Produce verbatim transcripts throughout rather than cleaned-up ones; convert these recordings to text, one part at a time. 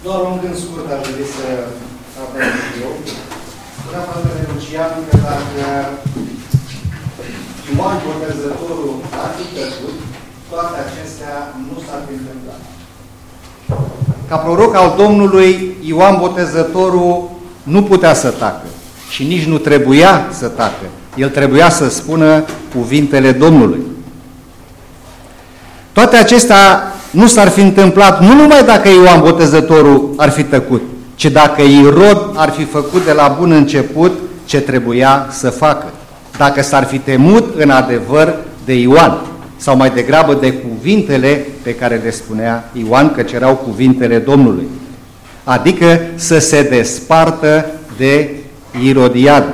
Doar un gând scurt aș dori să avem eu. Spunea fratele Lucian că dacă Ioan Botezătorul ar fi tăcut, toate acestea nu s-ar fi întâmplat. Ca proroc al Domnului, Ioan Botezătorul nu putea să tacă și nici nu trebuia să tacă. El trebuia să spună cuvintele Domnului. Toate acestea nu s-ar fi întâmplat nu numai dacă Ioan Botezătorul ar fi tăcut, ci dacă Irod ar fi făcut de la bun început ce trebuia să facă. Dacă s-ar fi temut în adevăr de Ioan, sau mai degrabă de cuvintele pe care le spunea Ioan, căci erau cuvintele Domnului. Adică să se despartă de Irodiadă.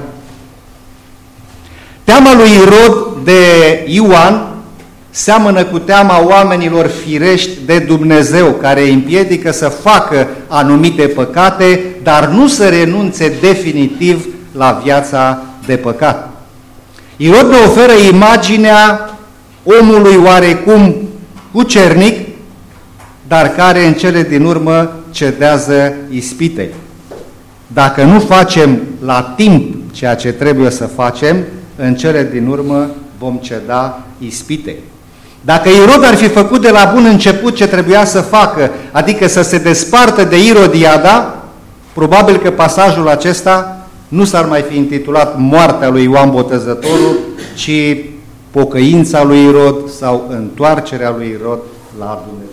Teama lui Irod de Ioan seamănă cu teama oamenilor firești de Dumnezeu, care îi împiedică să facă anumite păcate, dar nu să renunțe definitiv la viața de păcat. Irod ne oferă imaginea omului oarecum cucernic, dar care în cele din urmă cedează ispitei. Dacă nu facem la timp ceea ce trebuie să facem, în cele din urmă vom ceda ispitei. Dacă Irod ar fi făcut de la bun început ce trebuia să facă, adică să se despartă de Irodiada, probabil că pasajul acesta nu s-ar mai fi intitulat Moartea lui Ioan Botezătorul, ci Pocăința lui Irod sau Întoarcerea lui Irod la Dumnezeu.